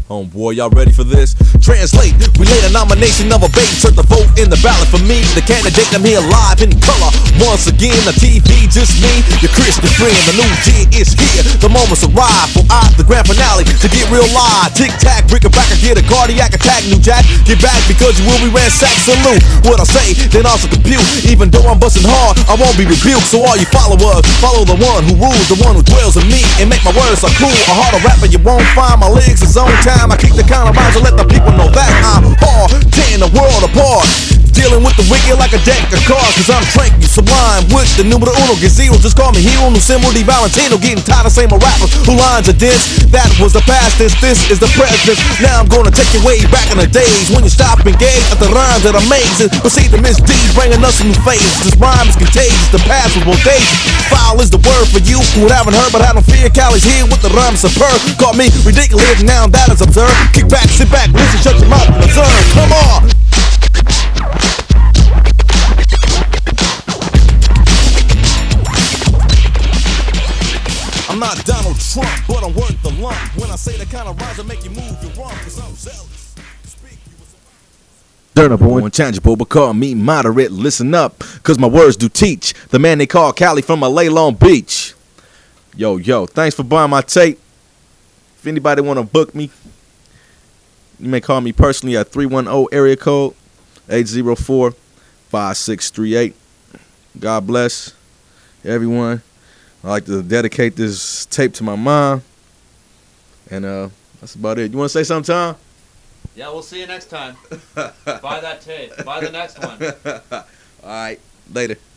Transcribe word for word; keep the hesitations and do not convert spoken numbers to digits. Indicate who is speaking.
Speaker 1: Homeboy, y'all ready for this? Translate, we laid a nomination of a bait, insert the vote in the ballot for me. The candidate, I'm here live in color. Once again, the T V, just me, your Christian friend. The new year is here, the moment's arrived for I, the grand finale, to get real live. Tic tac, bring it back and get a cardiac attack. New Jack, get back because you will be ransacked. Salute what I say, then also compute. Even though I'm busting hard, I won't be rebuked. So all you followers, follow the one who rules, the one who dwells in me, and make my words so cool. A harder rapper you won't find. My legs is on time. I kick the counter rhymes to let the people know that I'm hard, tearing the world apart. Dealing with the wicked like a deck of cards, cause I'm tranquil, sublime with the numero uno, get zero. Just call me hero, no symbol, Di Valentino. Getting tired of same old rappers who lines are dense. That was the past, this, this is the present. Now I'm gonna take you way back in the days when you stop and gaze at the rhymes that are amazing. Proceed to misdeeds, bringing us a new phase. This rhyme is contagious, the past was bodacious. Foul is the word for you who haven't heard, but I don't fear. Cali's here with the rhyme superb. Call me ridiculous, now that is observed. Kick back, sit back, listen, shut your mouth and observe. Come on! I'm not Donald Trump, but I'm worth the lump. When I say the kind of rhymes that make you move, you're wrong, cause I'm zealous. Durable and changeable, but call me moderate. Listen up, cause my words do teach. The man they call Cali from L A Long Beach. Yo, yo, thanks for buying my tape. If anybody want to book me, you may call me personally at three one zero area code eight zero four, five six three eight. God bless everyone. I like to dedicate this tape to my mom. And uh, that's about it. You want to say something, Tom?
Speaker 2: Yeah, we'll see you next time. Buy that tape. Buy the next one.
Speaker 1: All right. Later.